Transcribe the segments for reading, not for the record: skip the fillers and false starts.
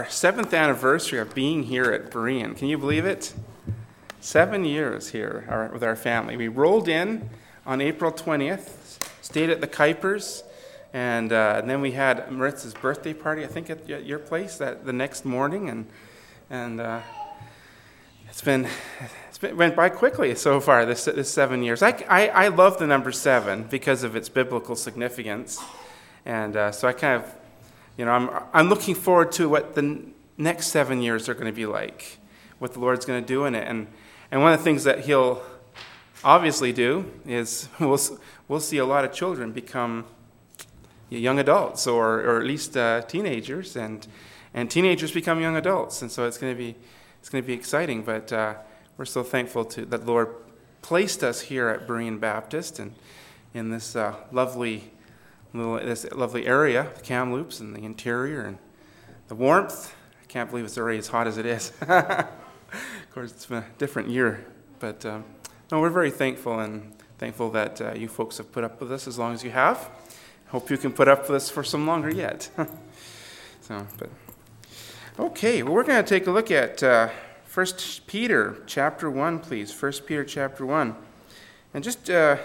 Our 7th anniversary of being here at Berean. Can you believe it? 7 years here with our family. We rolled in on April 20th, stayed at the Kuipers, and then we had Maritza's birthday party, I think at your place, the next morning, and it went by quickly so far, this 7 years. I love the number 7 because of its biblical significance, and so I kind of, I'm looking forward to what the next 7 years are going to be like, what the Lord's going to do in it. And one of the things that He'll obviously do is we'll see a lot of children become young adults, or at least teenagers, and teenagers become young adults. And so it's going to be exciting. But we're so thankful that the Lord placed us here at Berean Baptist and in this lovely area, the Kamloops and the interior and the warmth. I can't believe it's already as hot as it is. Of course, it's been a different year, but no, we're very thankful that you folks have put up with us as long as you have. Hope you can put up with us for some longer yet. Okay, well, we're going to take a look at 1 Peter chapter 1, please. 1 Peter chapter 1. And just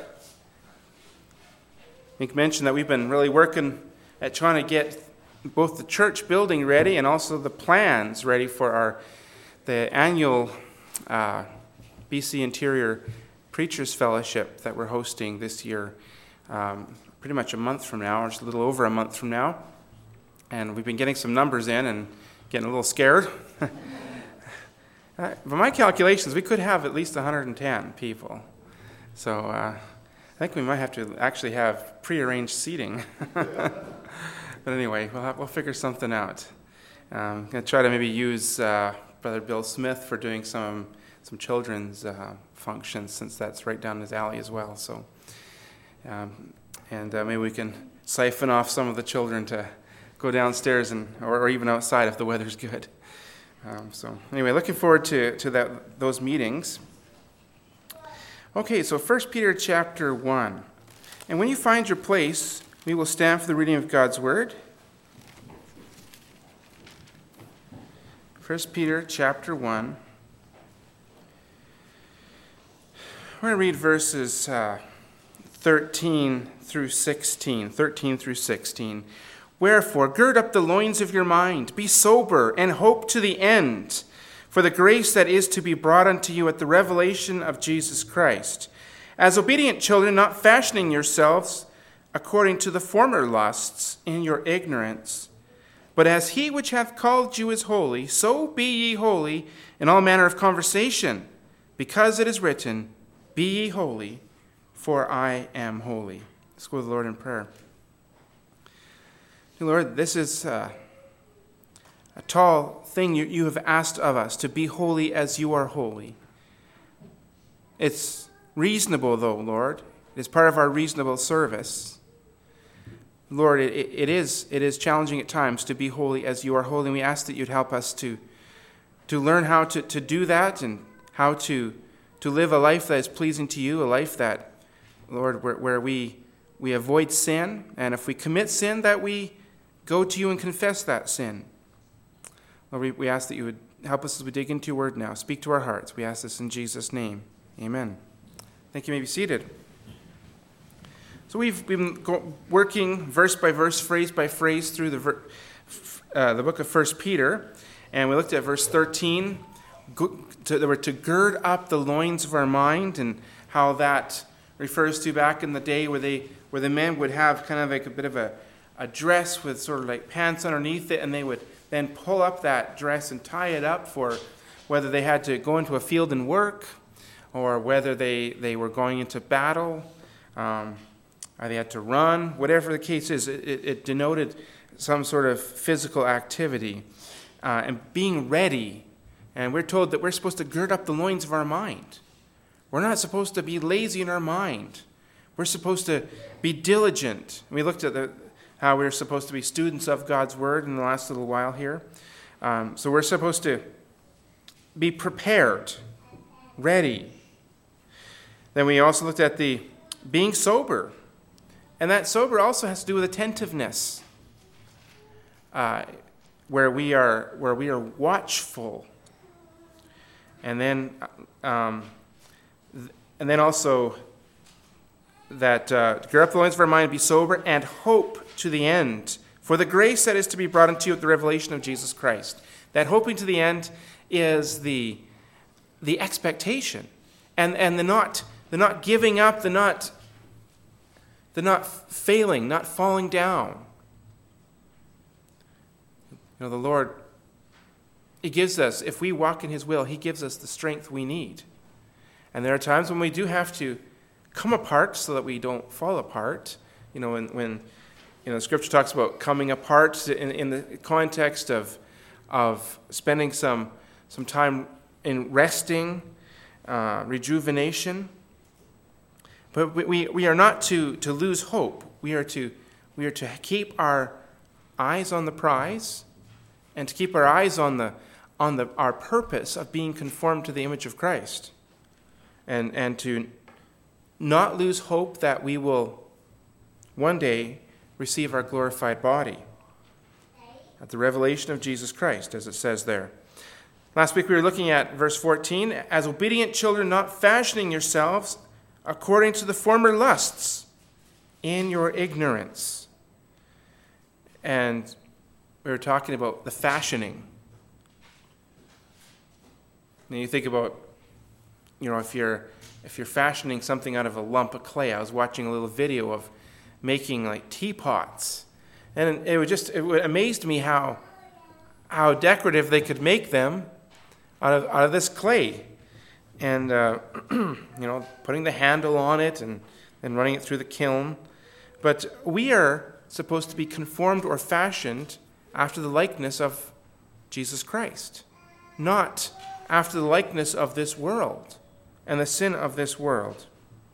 make mention that we've been really working at trying to get both the church building ready and also the plans ready for the annual BC Interior Preachers Fellowship that we're hosting this year, pretty much a month from now, or just a little over a month from now. And we've been getting some numbers in and getting a little scared. By my calculations, we could have at least 110 people. So I think we might have to actually have prearranged seating. But anyway, we'll figure something out. I'm going to try to maybe use Brother Bill Smith for doing some children's functions, since that's right down his alley as well. So, maybe we can siphon off some of the children to go downstairs or even outside if the weather's good. So anyway, looking forward to those meetings. Okay, so 1 Peter chapter 1. And when you find your place, we will stand for the reading of God's Word. 1 Peter chapter 1. We're going to read verses 13 through 16. Wherefore, gird up the loins of your mind, be sober, and hope to the end, for the grace that is to be brought unto you at the revelation of Jesus Christ. As obedient children, not fashioning yourselves according to the former lusts in your ignorance, but as he which hath called you is holy, so be ye holy in all manner of conversation, because it is written, Be ye holy, for I am holy. Let's go to the Lord in prayer. Lord, this is a tall thing you have asked of us, to be holy as you are holy. It's reasonable, though, Lord. It is part of our reasonable service. Lord, it is challenging at times to be holy as you are holy, and we ask that you'd help us to learn how to do that, and how to live a life that is pleasing to you, a life that, Lord, where we avoid sin, and if we commit sin, that we go to you and confess that sin. Lord, we ask that you would help us as we dig into your word now. Speak to our hearts. We ask this in Jesus' name. Amen. Thank you. You may be seated. So we've been working verse by verse, phrase by phrase through the book of 1 Peter, and we looked at verse 13, to gird up the loins of our mind, and how that refers to back in the day where the men would have kind of like a bit of a dress with sort of like pants underneath it, and they would then pull up that dress and tie it up for whether they had to go into a field and work, or whether they were going into battle, or they had to run. Whatever the case is, it denoted some sort of physical activity and being ready. And we're told that we're supposed to gird up the loins of our mind. We're not supposed to be lazy in our mind. We're supposed to be diligent. We looked at how we're supposed to be students of God's Word in the last little while here. So we're supposed to be prepared, ready. Then we also looked at the being sober. And that sober also has to do with attentiveness. where we are watchful, and then also that gird up the loins of our mind, be sober, and hope to the end for the grace that is to be brought unto you at the revelation of Jesus Christ. That hoping to the end is the expectation, and the not giving up, the not failing, not falling down. The Lord, He gives us, if we walk in His will, He gives us the strength we need. And there are times when we do have to come apart so that we don't fall apart. When Scripture talks about coming apart in the context of spending some time in resting, rejuvenation. But we are not to lose hope. We are to keep our eyes on the prize, and to keep our eyes on our purpose of being conformed to the image of Christ, and to not lose hope that we will one day receive our glorified body at the revelation of Jesus Christ, as it says there. Last week we were looking at verse 14, as obedient children, not fashioning yourselves according to the former lusts in your ignorance. And we were talking about the fashioning. And you think about, if you're fashioning something out of a lump of clay. I was watching a little video of making like teapots, and it amazed me how decorative they could make them out of this clay, and putting the handle on it and running it through the kiln. But we are supposed to be conformed or fashioned after the likeness of Jesus Christ, not after the likeness of this world and the sin of this world.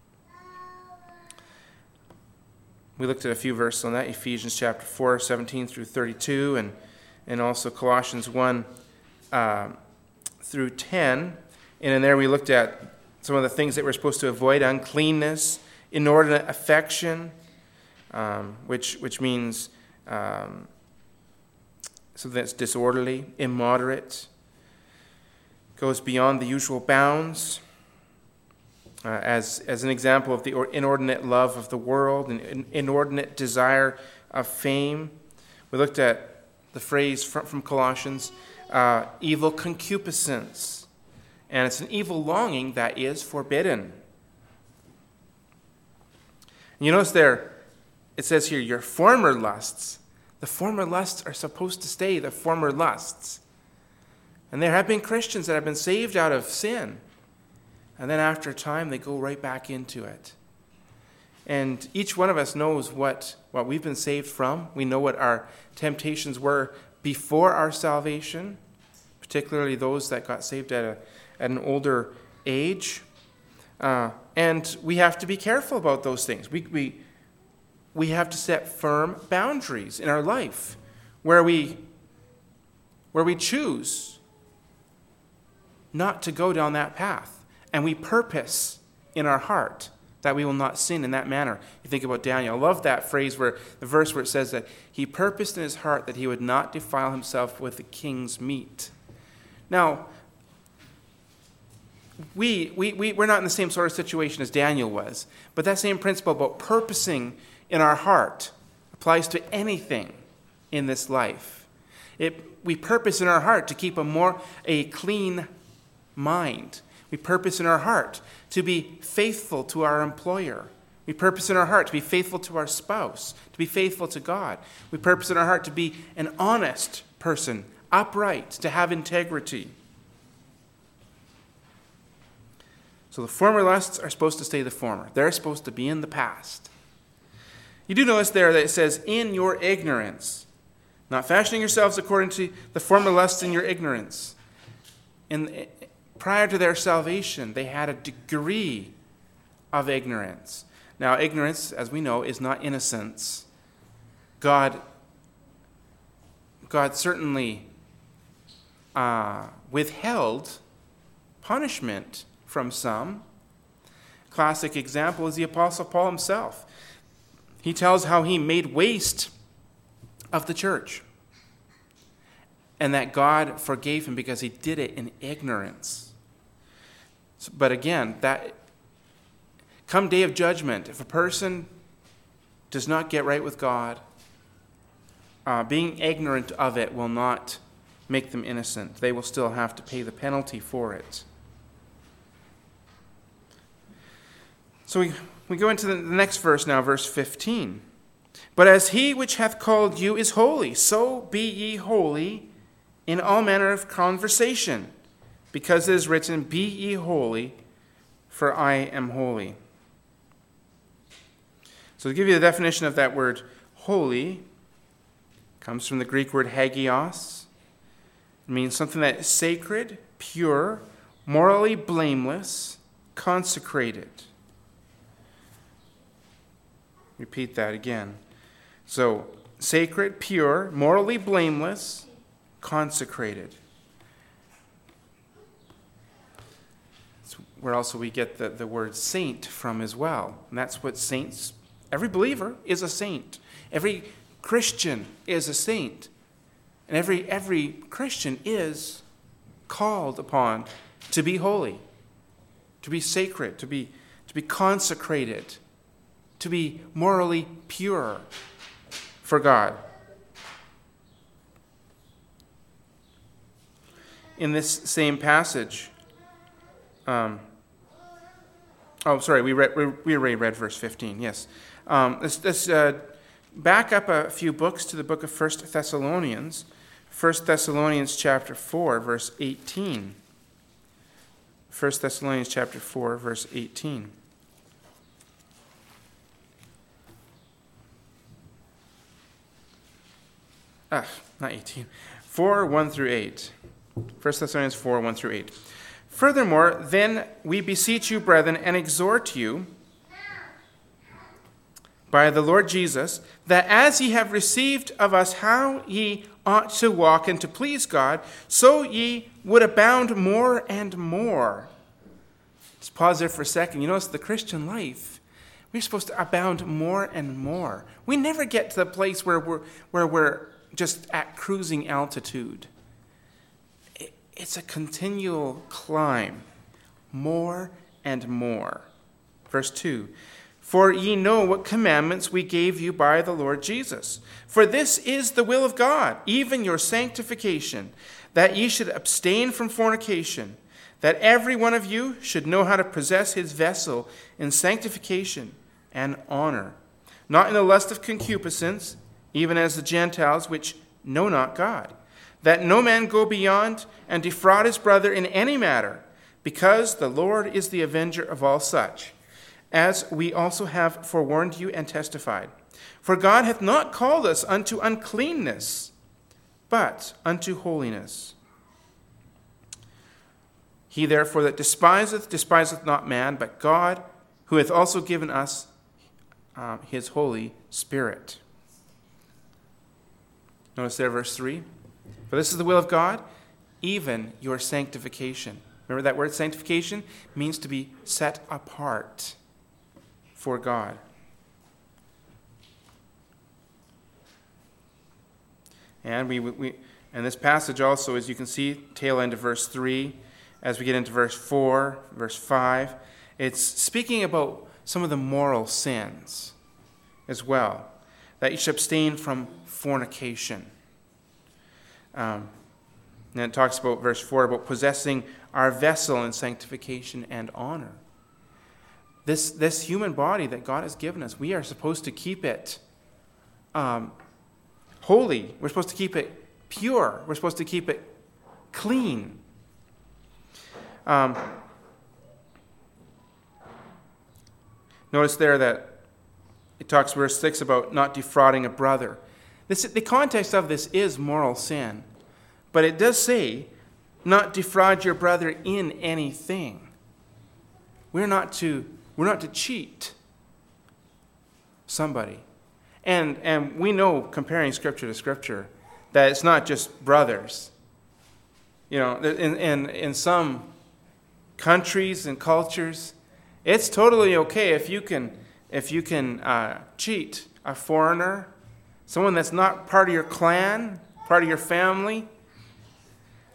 We looked at a few verses on that, Ephesians chapter 4, 17 through 32, and also Colossians 1 through 10. And in there we looked at some of the things that we're supposed to avoid: uncleanness, inordinate affection, which means something that's disorderly, immoderate, goes beyond the usual bounds. As an example of the inordinate love of the world and inordinate desire of fame. We looked at the phrase from Colossians, evil concupiscence. And it's an evil longing that is forbidden. And you notice there, it says here, your former lusts. The former lusts are supposed to stay the former lusts. And there have been Christians that have been saved out of sin. And then after a time, they go right back into it. And each one of us knows what we've been saved from. We know what our temptations were before our salvation, particularly those that got saved at an older age. And we have to be careful about those things. We have to set firm boundaries in our life where we choose not to go down that path. And we purpose in our heart that we will not sin in that manner. You think about Daniel. I love that phrase, the verse where it says that he purposed in his heart that he would not defile himself with the king's meat. Now, we're not in the same sort of situation as Daniel was, but that same principle about purposing in our heart applies to anything in this life. We purpose in our heart to keep a clean mind. We purpose in our heart to be faithful to our employer. We purpose in our heart to be faithful to our spouse, to be faithful to God. We purpose in our heart to be an honest person, upright, to have integrity. So the former lusts are supposed to stay the former. They're supposed to be in the past. You do notice there that it says, in your ignorance, not fashioning yourselves according to the former lusts in your ignorance. Prior to their salvation, they had a degree of ignorance. Now, ignorance, as we know, is not innocence. God certainly withheld punishment from some. Classic example is the Apostle Paul himself. He tells how he made waste of the church. and that God forgave him because he did it in ignorance. But again, that come day of judgment, if a person does not get right with God, being ignorant of it will not make them innocent. They will still have to pay the penalty for it. So we go into the next verse now, verse 15. But as he which hath called you is holy, so be ye holy in all manner of conversation, because it is written, Be ye holy, for I am holy. So to give you the definition of that word holy, comes from the Greek word hagios. It means something that is sacred, pure, morally blameless, consecrated. Repeat that again. So, sacred, pure, morally blameless, consecrated. That's where also we get the word saint from as well. And that's what saints, every believer is a saint. Every Christian is a saint. And every Christian is called upon to be holy, to be sacred, to be consecrated, to be morally pure for God. In this same passage, we already read verse 15, yes. Let's back up a few books to the book of 1 Thessalonians. 1 Thessalonians chapter 4, verse 18. 1 Thessalonians chapter 4, verse 18. Not 18. 4, 1 through 8. 1 Thessalonians 4, 1 through 8. Furthermore, then we beseech you, brethren, and exhort you by the Lord Jesus, that as ye have received of us how ye ought to walk and to please God, so ye would abound more and more. Let's pause there for a second. You notice the Christian life, we're supposed to abound more and more. We never get to the place where we're just at cruising altitude. It's a continual climb, more and more. Verse 2, For ye know what commandments we gave you by the Lord Jesus. For this is the will of God, even your sanctification, that ye should abstain from fornication, that every one of you should know how to possess his vessel in sanctification and honor, not in the lust of concupiscence, even as the Gentiles which know not God, that no man go beyond and defraud his brother in any matter, because the Lord is the avenger of all such, as we also have forewarned you and testified. For God hath not called us unto uncleanness, but unto holiness. He therefore that despiseth not man, but God, who hath also given us his Holy Spirit. Notice there, verse 3. For this is the will of God, even your sanctification. Remember that word sanctification means to be set apart for God. And and this passage also, as you can see, tail end of verse 3, as we get into verse 4, verse 5, it's speaking about some of the moral sins as well, that you should abstain from fornication. And it talks about, verse 4, about possessing our vessel in sanctification and honor. This human body that God has given us, we are supposed to keep it holy. We're supposed to keep it pure. We're supposed to keep it clean. Notice there that it talks, verse 6, about not defrauding a brother. The context of this is moral sin. But it does say, not defraud your brother in anything. We're not to cheat somebody. And we know, comparing Scripture to Scripture, that it's not just brothers. You know, in some countries and cultures, it's totally okay if you can cheat a foreigner, someone that's not part of your clan, part of your family.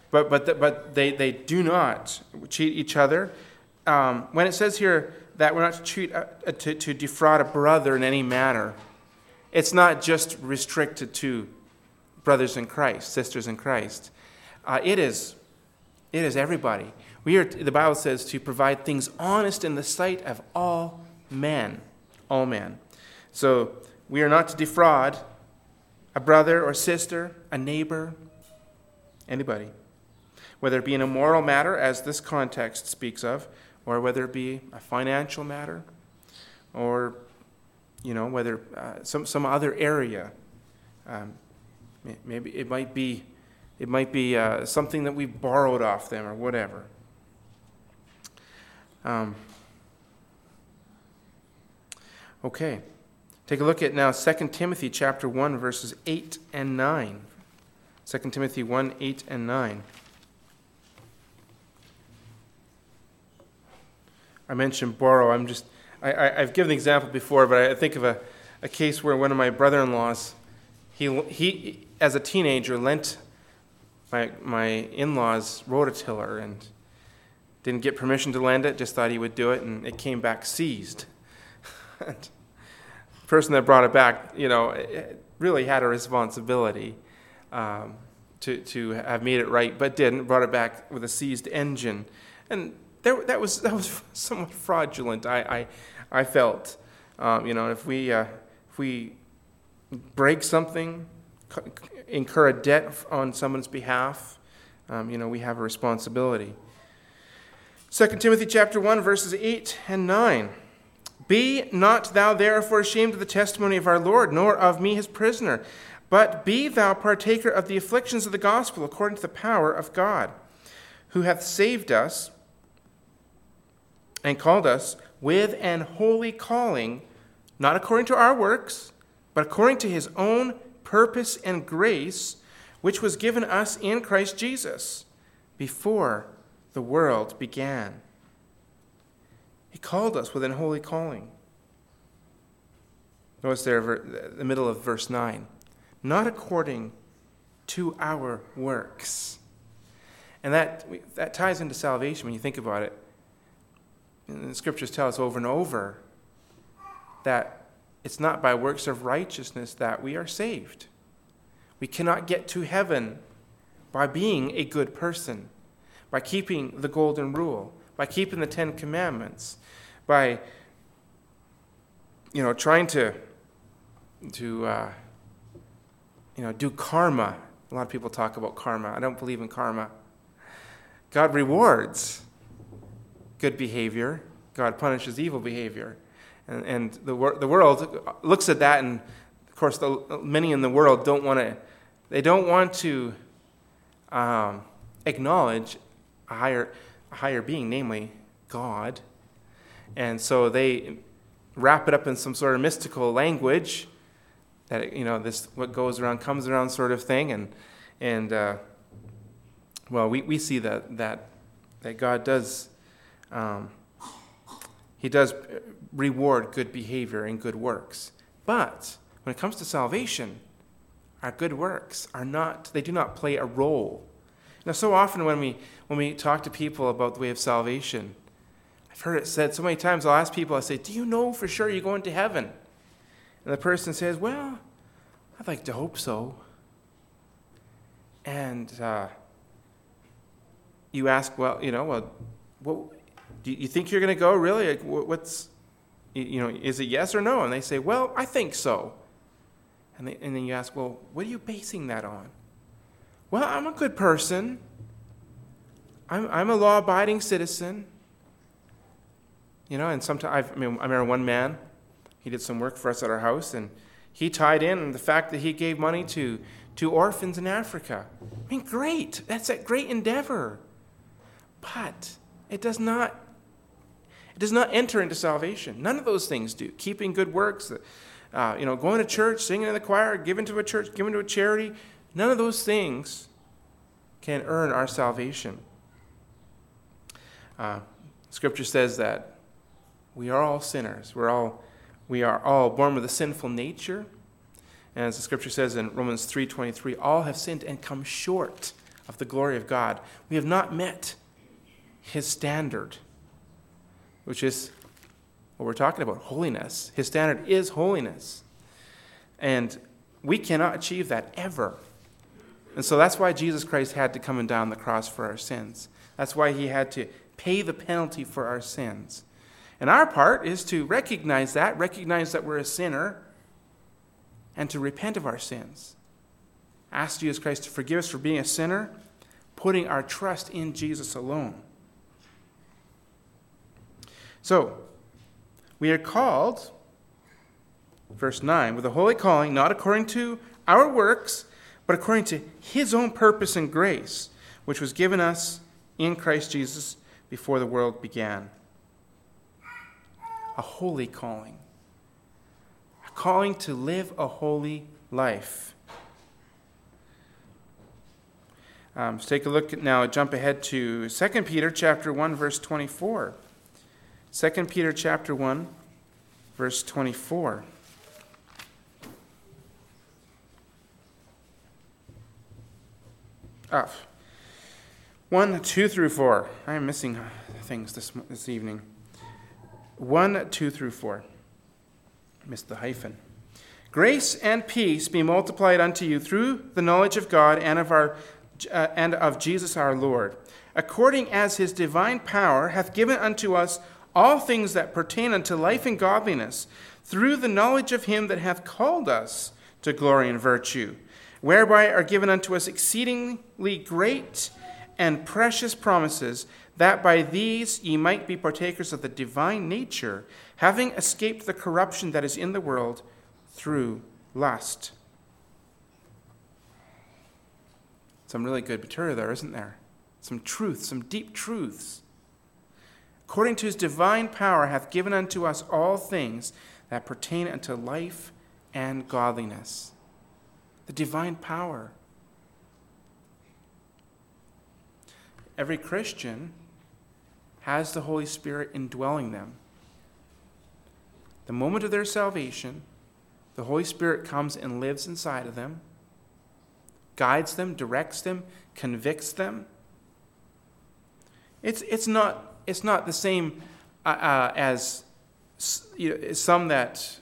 but they do not cheat each other. When it says here that we're not to cheat, to defraud a brother in any manner, it's not just restricted to brothers in Christ, sisters in Christ. It is everybody. The Bible says to provide things honest in the sight of all men. All men. So we are not to defraud a brother or sister, a neighbor, anybody. Whether it be in a moral matter, as this context speaks of, or whether it be a financial matter, or whether some other area. Maybe it might be something that we borrowed off them or whatever. Okay. Take a look at now 2 Timothy chapter 1, verses 8 and 9. 2 Timothy 1, 8 and 9. I mentioned borrow. I've given the example before, but I think of a case where one of my brother-in-laws, he as a teenager lent my in-laws rototiller and didn't get permission to lend it, just thought he would do it, and it came back seized. And the person that brought it back, really had a responsibility to have made it right, but didn't. Brought it back with a seized engine, and that was somewhat fraudulent. I felt, if we break something, incur a debt on someone's behalf, we have a responsibility. 2 Timothy chapter 1, verses 8 and 9. Be not thou therefore ashamed of the testimony of our Lord, nor of me his prisoner, but be thou partaker of the afflictions of the gospel according to the power of God, who hath saved us and called us with an holy calling, not according to our works, but according to his own purpose and grace, which was given us in Christ Jesus before the world began. He called us with an holy calling. Notice there, the middle of verse 9. Not according to our works. And that ties into salvation when you think about it. And the scriptures tell us over and over that it's not by works of righteousness that we are saved. We cannot get to heaven by being a good person, by keeping the golden rule, by keeping the 10 Commandments, by trying to do karma. A lot of people talk about karma. I don't believe in karma. God rewards good behavior. God punishes evil behavior. And the world looks at that, and of course, many in the world don't want to acknowledge a higher being, namely God. And so they wrap it up in some sort of mystical language that this what goes around comes around sort of thing, and we see that God does he does reward good behavior and good works. But when it comes to salvation, our good works do not play a role. Now, so often when we talk to people about the way of salvation, I've heard it said so many times. I'll ask people, I say, do you know for sure you're going to heaven? And the person says, well, I'd like to hope so. And you ask, what do you think you're going to go? Really? What's, is it yes or no? And they say, well, I think so. And then you ask, well, what are you basing that on? Well, I'm a good person. I'm a law-abiding citizen. And sometimes, I remember one man, he did some work for us at our house, and he tied in the fact that he gave money to orphans in Africa. Great. That's a great endeavor. But it does not enter into salvation. None of those things do. Keeping good works, going to church, singing in the choir, giving to a church, giving to a charity, none of those things can earn our salvation. Scripture says that we are all sinners. We are all born with a sinful nature. And as the scripture says in Romans 3:23, all have sinned and come short of the glory of God. We have not met his standard, which is what we're talking about, holiness. His standard is holiness. And we cannot achieve that ever. And so that's why Jesus Christ had to come and die on the cross for our sins. That's why he had to pay the penalty for our sins. And our part is to recognize that we're a sinner, and to repent of our sins. Ask Jesus Christ to forgive us for being a sinner, putting our trust in Jesus alone. So, we are called, verse 9, with a holy calling, not according to our works, but according to his own purpose and grace, which was given us in Christ Jesus before the world began. A holy calling. A calling to live a holy life. Let's take a look now, jump ahead to 2 Peter chapter 1, verse 24. 2 Peter chapter 1, verse 24. Up. 1, 2 through 4. I am missing things this evening. 1, 2 through 4. Missed the hyphen. Grace and peace be multiplied unto you through the knowledge of God and of Jesus our Lord, according as his divine power hath given unto us all things that pertain unto life and godliness, through the knowledge of him that hath called us to glory and virtue, whereby are given unto us exceedingly great and precious promises, that by these ye might be partakers of the divine nature, having escaped the corruption that is in the world through lust. Some really good material there, isn't there? Some truth, some deep truths. According to his divine power hath given unto us all things that pertain unto life and godliness. The divine power. Every Christian has the Holy Spirit indwelling them. The moment of their salvation, the Holy Spirit comes and lives inside of them, guides them, directs them, convicts them. It's not the same as some that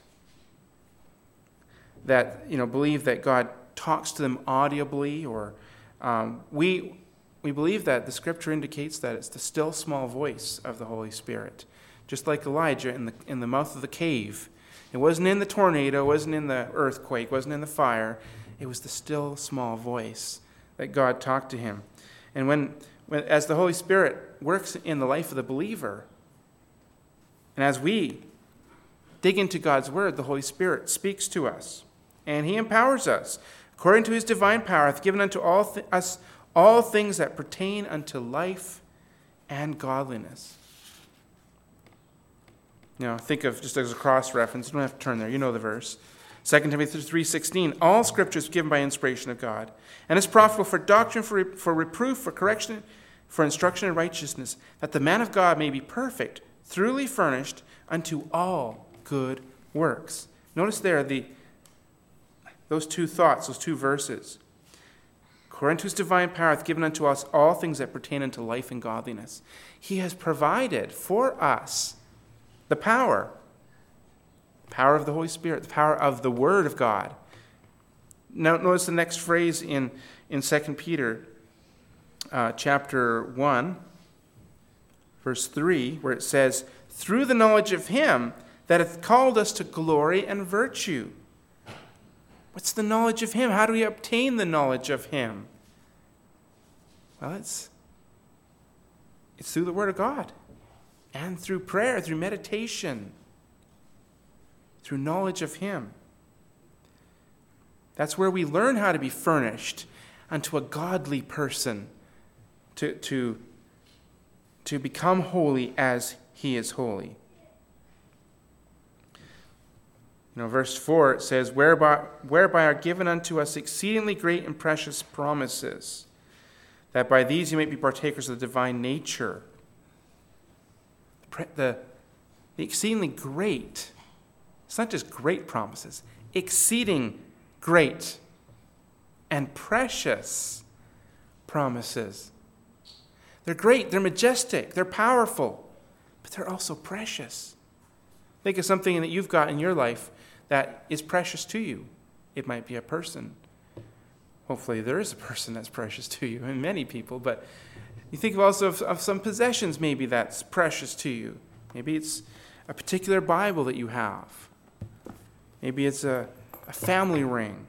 believe that God talks to them audibly, or we believe that the Scripture indicates that it's the still small voice of the Holy Spirit, just like Elijah in the mouth of the cave. It wasn't in the tornado, it wasn't in the earthquake, it wasn't in the fire. It was the still small voice that God talked to him. And when as the Holy Spirit works in the life of the believer, and as we dig into God's word, the Holy Spirit speaks to us, and he empowers us. According to his divine power hath given unto us all things that pertain unto life and godliness. Think of, just as a cross-reference, you don't have to turn there, you know the verse. 2 Timothy 3:16, all Scripture is given by inspiration of God, and is profitable for doctrine, for reproof, for correction, for instruction in righteousness, that the man of God may be perfect, thoroughly furnished unto all good works. Notice there those two thoughts, those two verses. According to his divine power hath given unto us all things that pertain unto life and godliness. He has provided for us the power of the Holy Spirit, the power of the Word of God. Now notice the next phrase in 2 Peter chapter 1, verse 3, where it says, through the knowledge of him that hath called us to glory and virtue. What's the knowledge of him? How do we obtain the knowledge of him? Well, it's through the Word of God, and through prayer, through meditation, through knowledge of him. That's where we learn how to be furnished unto a godly person, to become holy as he is holy. Verse 4, it says, whereby are given unto us exceedingly great and precious promises, that by these you may be partakers of the divine nature. The exceedingly great, it's not just great promises, exceeding great and precious promises. They're great, they're majestic, they're powerful, but they're also precious. Think of something that you've got in your life that is precious to you. It might be a person. Hopefully there is a person that's precious to you, and many people, but you think also of some possessions maybe that's precious to you. Maybe it's a particular Bible that you have. Maybe it's a family ring.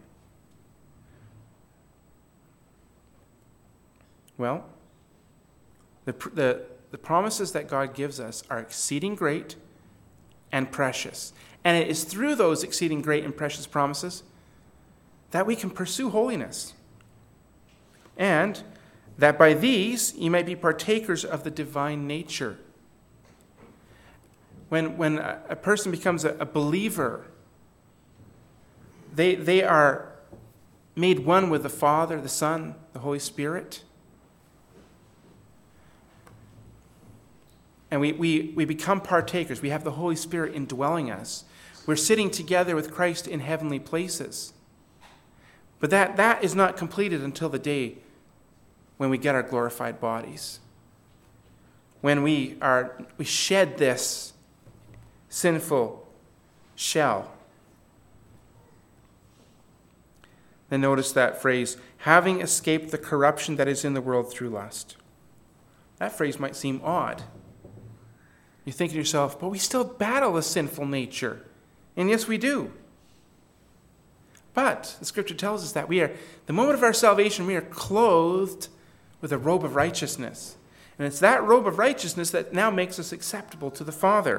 Well, the promises that God gives us are exceeding great and precious. And it is through those exceeding great and precious promises that we can pursue holiness. And that by these you might be partakers of the divine nature. When a person becomes a believer, they are made one with the Father, the Son, the Holy Spirit. And we become partakers. We have the Holy Spirit indwelling us. We're sitting together with Christ in heavenly places. But that is not completed until the day when we get our glorified bodies. When we shed this sinful shell. Then notice that phrase, having escaped the corruption that is in the world through lust. That phrase might seem odd. You think to yourself, but we still battle a sinful nature. And yes, we do. But the Scripture tells us that the moment of our salvation, we are clothed with a robe of righteousness. And it's that robe of righteousness that now makes us acceptable to the Father.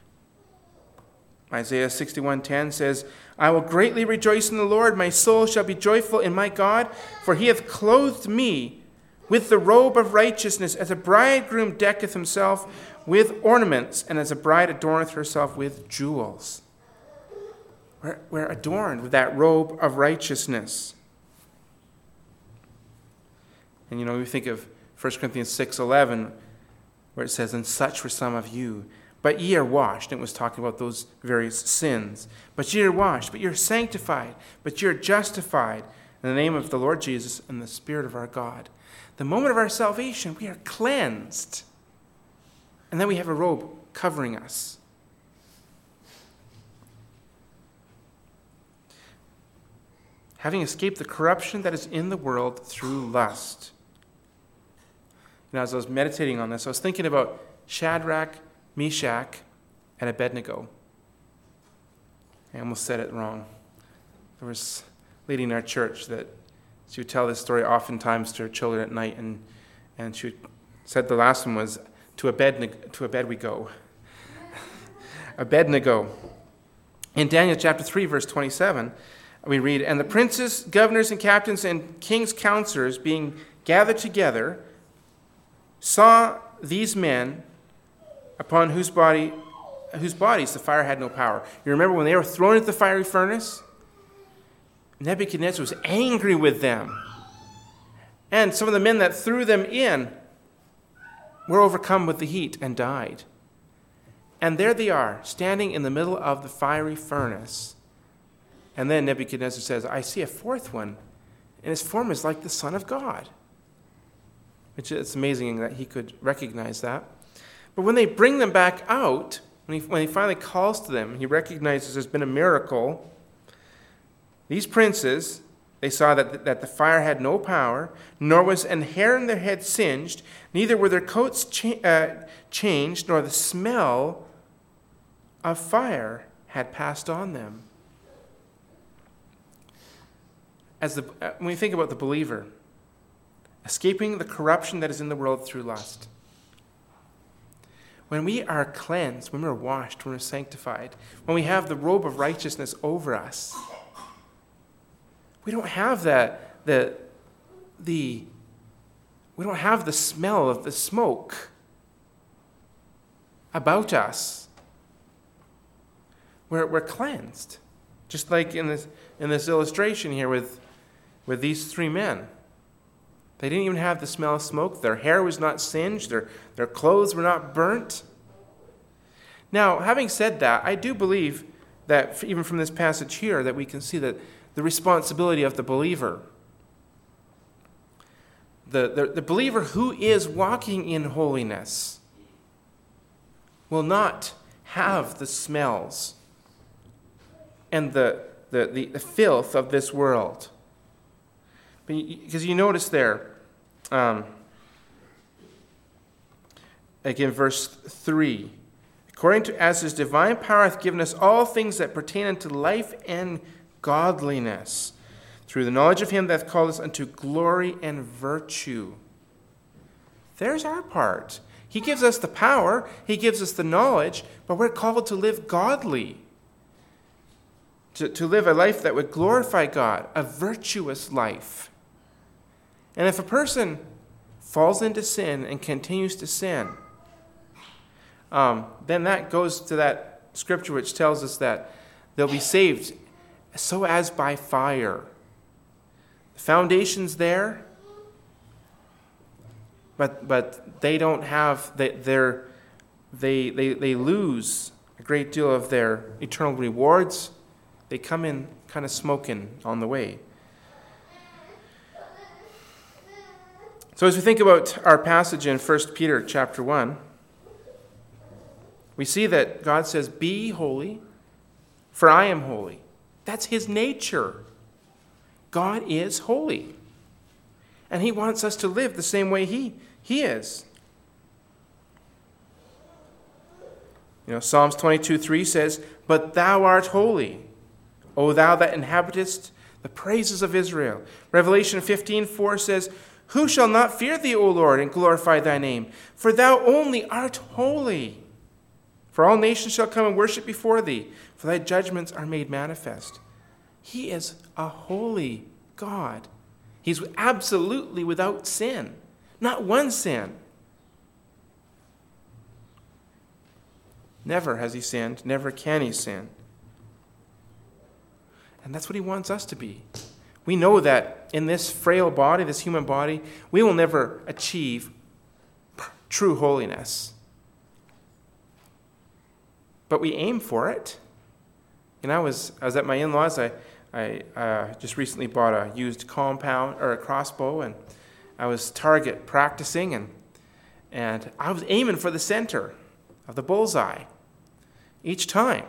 Isaiah 61:10 says, I will greatly rejoice in the Lord. My soul shall be joyful in my God, for he hath clothed me with the robe of righteousness, as a bridegroom decketh himself with ornaments, and as a bride adorneth herself with jewels. We're adorned with that robe of righteousness. And we think of 1 Corinthians 6:11, where it says, and such were some of you. But ye are washed. And it was talking about those various sins. But ye are washed, but you're sanctified, but you're justified in the name of the Lord Jesus and the Spirit of our God. The moment of our salvation, we are cleansed. And then we have a robe covering us. Having escaped the corruption that is in the world through lust. As I was meditating on this, I was thinking about Shadrach, Meshach, and Abednego. I almost said it wrong. There was a lady in our church that she would tell this story oftentimes to her children at night, and she said the last one was, to a bed we go. Abednego. In Daniel chapter 3, verse 27, we read, and the princes, governors, and captains, and king's counselors being gathered together, saw these men upon whose bodies the fire had no power. You remember when they were thrown into the fiery furnace? Nebuchadnezzar was angry with them. And some of the men that threw them in were overcome with the heat and died. And there they are, standing in the middle of the fiery furnace. And then Nebuchadnezzar says, I see a fourth one, and his form is like the Son of God. It's amazing that he could recognize that. But when they bring them back out, when he finally calls to them, he recognizes there's been a miracle. These princes, they saw that the fire had no power, nor was an hair in their head singed, neither were their coats changed, nor the smell of fire had passed on them. When we think about the believer, escaping the corruption that is in the world through lust, when we are cleansed, when we're washed, when we're sanctified, when we have the robe of righteousness over us, we don't have we don't have the smell of the smoke about us. We're cleansed, just like in this illustration here with these three men. They didn't even have the smell of smoke. Their hair was not singed. Their clothes were not burnt. Now, having said that, I do believe that even from this passage here that we can see that the responsibility of the believer. the believer who is walking in holiness will not have the smells and the filth of this world. Because you notice there, again, verse 3, according to as his divine power hath given us all things that pertain unto life and godliness, through the knowledge of him that hath called us unto glory and virtue. There's our part. He gives us the power, he gives us the knowledge, but we're called to live godly. To live a life that would glorify God, a virtuous life. And if a person falls into sin and continues to sin, then that goes to that scripture which tells us that they'll be saved so as by fire. The foundation's there, but they don't have, they lose a great deal of their eternal rewards. They come in kind of smoking on the way. So as we think about our passage in 1 Peter chapter 1, we see that God says, be holy, for I am holy. That's his nature. God is holy. And he wants us to live the same way he is. Psalms 22:3 says, but thou art holy, O thou that inhabitest the praises of Israel. Revelation 15:4 says, who shall not fear thee, O Lord, and glorify thy name? For thou only art holy. For all nations shall come and worship before thee, for thy judgments are made manifest. He is a holy God. He's absolutely without sin. Not one sin. Never has he sinned. Never can he sin. And that's what he wants us to be. We know that in this frail body, this human body, we will never achieve true holiness. But we aim for it. I was at my in-laws. I just recently bought a used compound or a crossbow, and I was target practicing, and I was aiming for the center of the bullseye each time.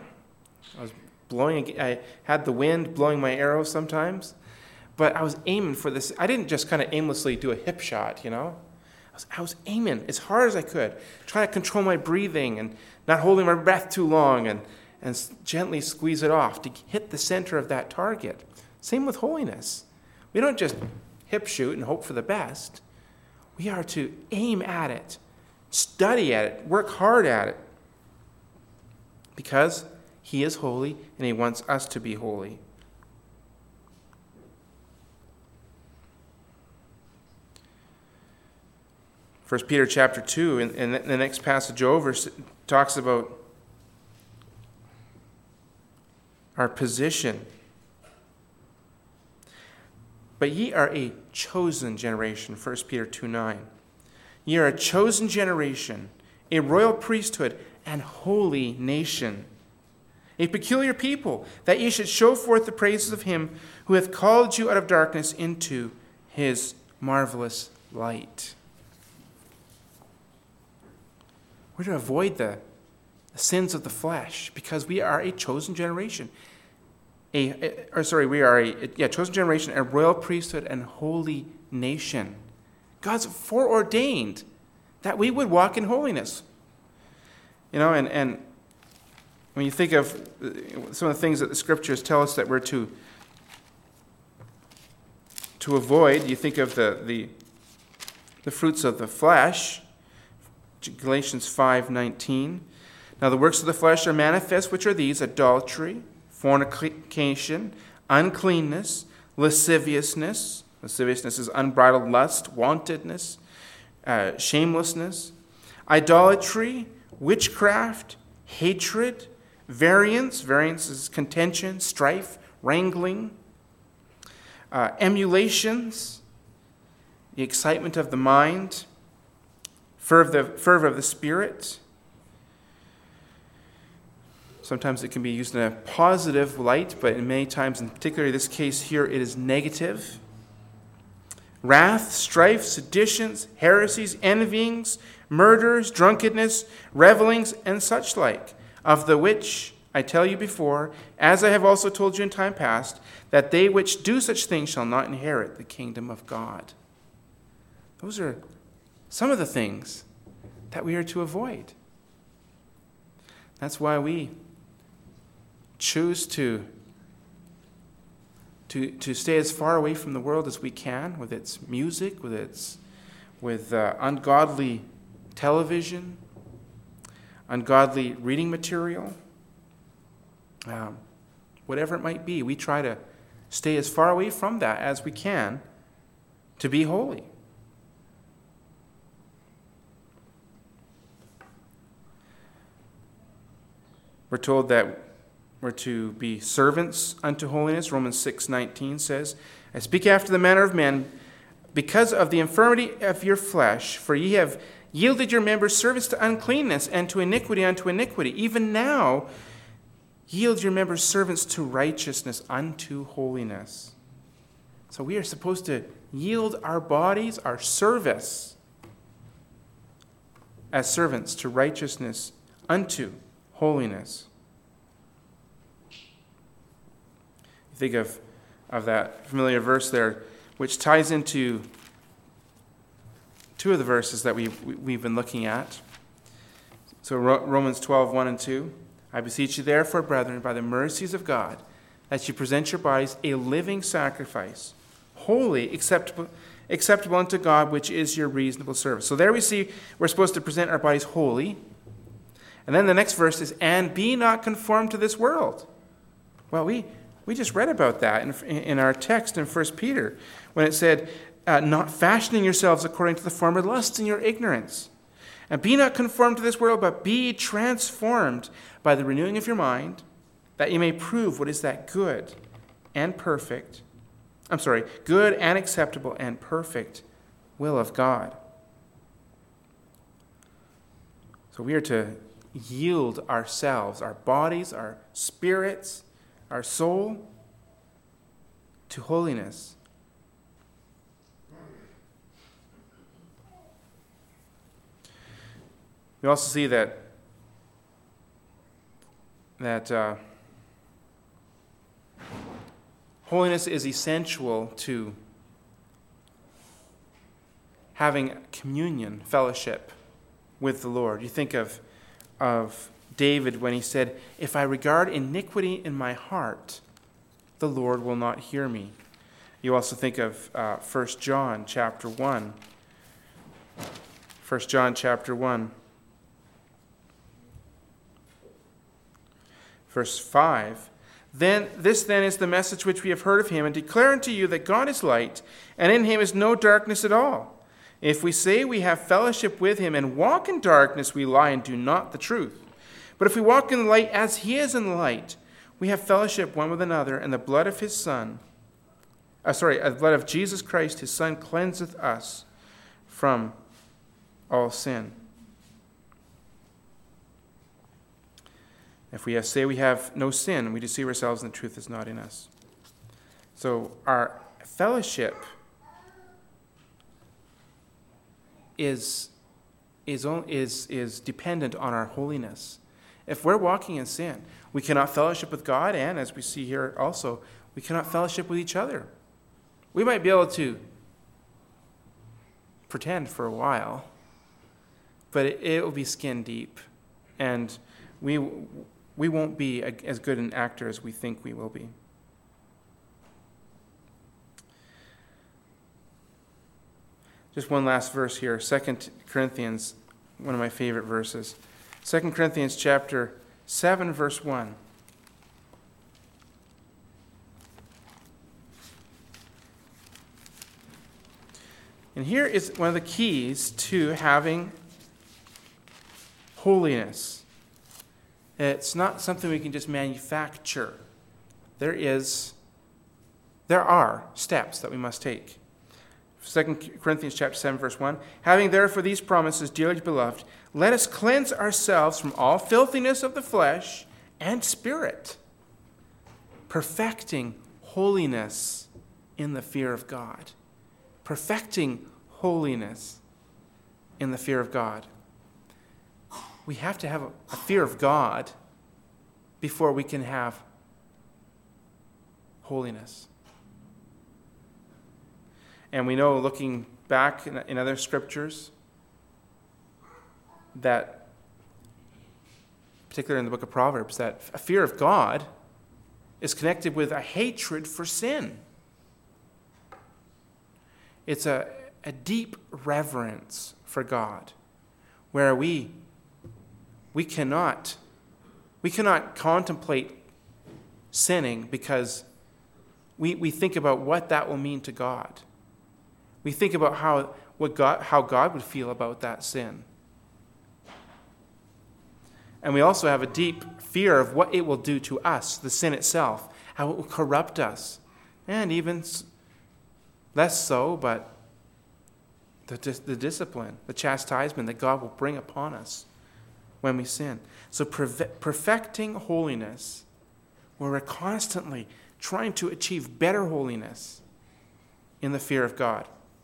I had the wind blowing my arrow sometimes, but I was aiming for this. I didn't just kind of aimlessly do a hip shot, I was aiming as hard as I could, trying to control my breathing and not holding my breath too long and gently squeeze it off to hit the center of that target. Same with holiness. We don't just hip shoot and hope for the best. We are to aim at it, study at it, work hard at it, because he is holy and he wants us to be holy. 1 Peter chapter 2, in the next passage over, talks about our position. But ye are a chosen generation, 1 Peter 2:9. Ye are a chosen generation, a royal priesthood, and holy nation, a peculiar people, that ye should show forth the praises of him who hath called you out of darkness into his marvelous light. We're to avoid the sins of the flesh because we are a chosen generation. We are a chosen generation, a royal priesthood, and holy nation. God's foreordained that we would walk in holiness. And when you think of some of the things that the scriptures tell us that we're to avoid, you think of the fruits of the flesh. Galatians 5:19. Now the works of the flesh are manifest, which are these: adultery, fornication, uncleanness, lasciviousness. Lasciviousness is unbridled lust, wantedness, shamelessness, idolatry, witchcraft, hatred, variance. Variance is contention, strife, wrangling, emulations, the excitement of the mind, fervor of the spirit. Sometimes it can be used in a positive light, but in many times, in particular this case here, it is negative. wrath, strife, seditions, heresies, envyings, murders, drunkenness, revelings, and such like, of the which I tell you before, as I have also told you in time past, that they which do such things shall not inherit the kingdom of God. Those are some of the things that we are to avoid. That's why we choose to stay as far away from the world as we can, with its music, with ungodly television, ungodly reading material, whatever it might be. We try to stay as far away from that as we can to be holy. We're told that we're to be servants unto holiness. Romans 6:19 says, I speak after the manner of men, because of the infirmity of your flesh, for ye have yielded your members servants to uncleanness, and to iniquity unto iniquity. Even now yield your members servants to righteousness unto holiness. So we are supposed to yield our bodies, our service, as servants to righteousness unto holiness. Think of that familiar verse there, which ties into two of the verses that we've been looking at. So Romans 12:1 and 2. I beseech you therefore, brethren, by the mercies of God, that you present your bodies a living sacrifice, holy, acceptable unto God, which is your reasonable service. So there we see we're supposed to present our bodies holy. And then the next verse is, and be not conformed to this world. Well, we just read about that in our text in 1 Peter, when it said, not fashioning yourselves according to the former lusts in your ignorance. And be not conformed to this world, but be transformed by the renewing of your mind, that you may prove what is that good and acceptable and perfect will of God. So we are to yield ourselves, our bodies, our spirits, our soul, to holiness. We also see that holiness is essential to having communion, fellowship with the Lord. You think of David when he said, if I regard iniquity in my heart, the Lord will not hear me. You also think of 1 John chapter 1. 1 John chapter 1. Verse 5, This is the message which we have heard of him, and declare unto you that God is light, and in him is no darkness at all. If we say we have fellowship with him and walk in darkness, we lie and do not the truth. But if we walk in the light as he is in the light, we have fellowship one with another, and the blood of the blood of Jesus Christ, his Son, cleanseth us from all sin. If we say we have no sin, we deceive ourselves and the truth is not in us. So our fellowship is dependent on our holiness. If we're walking in sin, we cannot fellowship with God, and as we see here also, we cannot fellowship with each other. We might be able to pretend for a while, but it will be skin deep, and we won't be as good an actor as we think we will be. Just one last verse here, 2 Corinthians, one of my favorite verses. 2 Corinthians chapter 7, verse 1. And here is one of the keys to having holiness. It's not something we can just manufacture. There are steps that we must take. 2 Corinthians chapter 7, verse 1. Having therefore these promises, dearly beloved, let us cleanse ourselves from all filthiness of the flesh and spirit, perfecting holiness in the fear of God. perfecting holiness in the fear of God. We have to have a fear of God before we can have holiness. And we know, looking back in other scriptures, that, particularly in the book of Proverbs, that a fear of God is connected with a hatred for sin. It's a deep reverence for God, where we cannot contemplate sinning because we think about what that will mean to God. We think about how God would feel about that sin. And we also have a deep fear of what it will do to us, the sin itself, how it will corrupt us. And even less so, but the discipline, the chastisement that God will bring upon us when we sin. So perfecting holiness, where we're constantly trying to achieve better holiness in the fear of God.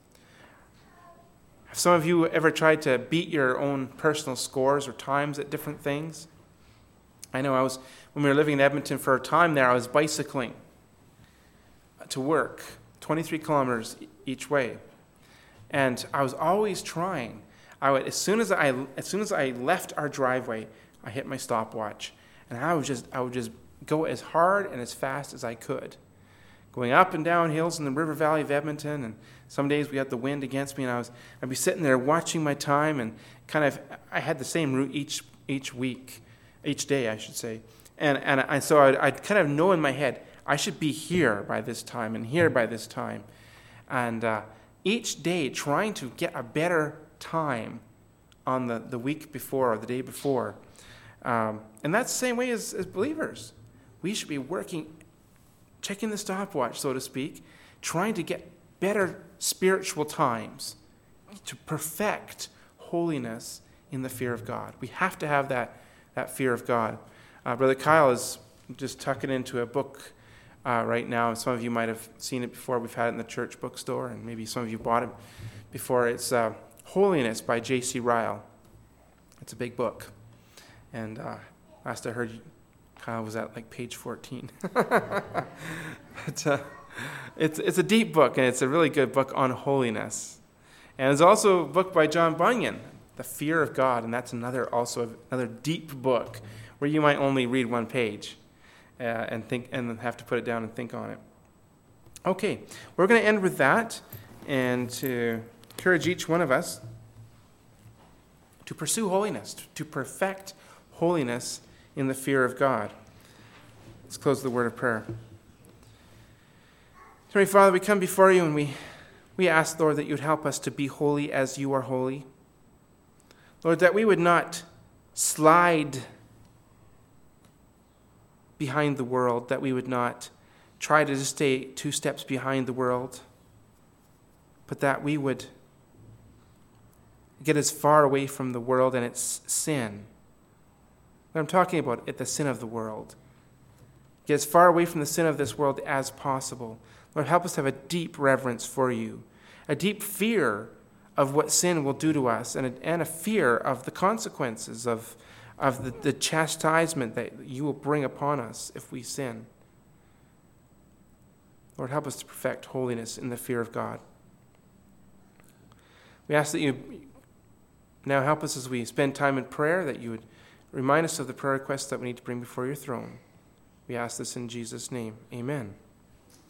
Have some of you ever tried to beat your own personal scores or times at different things? I know when we were living in Edmonton for a time there, I was bicycling to work, 23 kilometers each way. And I was always trying. As soon as I left our driveway, I hit my stopwatch. And I would just go as hard and as fast as I could, going up and down hills in the river valley of Edmonton. And some days we had the wind against me, and I'd be sitting there watching my time, and I had the same route each day, I should say. And so I'd kind of know in my head, I should be here by this time and here by this time. And each day trying to get a better time on the week before or the day before. And that's the same way as believers. We should be working, checking the stopwatch, so to speak, trying to get better spiritual times to perfect holiness in the fear of God. We have to have that fear of God. Brother Kyle is just tucking into a book right now. Some of you might have seen it before. We've had it in the church bookstore, and maybe some of you bought it before. It's Holiness by J.C. Ryle. It's a big book. And last I heard, Kyle was at like page 14. But, it's a deep book, and it's a really good book on holiness. And there's also a book by John Bunyan, The Fear of God, and that's another deep book where you might only read one page and have to put it down and think on it. Okay, we're going to end with that, and to encourage each one of us to pursue holiness, to perfect holiness in the fear of God. Let's close the word of prayer. Heavenly Father, we come before you, and we ask, Lord, that you would help us to be holy as you are holy. Lord, that we would not slide behind the world, that we would not try to just stay 2 steps behind the world, but that we would get as far away from the world and its sin. What I'm talking about, the sin of the world. Get as far away from the sin of this world as possible. Lord, help us to have a deep reverence for you, a deep fear of what sin will do to us, and a fear of the consequences of the chastisement that you will bring upon us if we sin. Lord, help us to perfect holiness in the fear of God. We ask that you now help us as we spend time in prayer, that you would remind us of the prayer requests that we need to bring before your throne. We ask this in Jesus' name. Amen.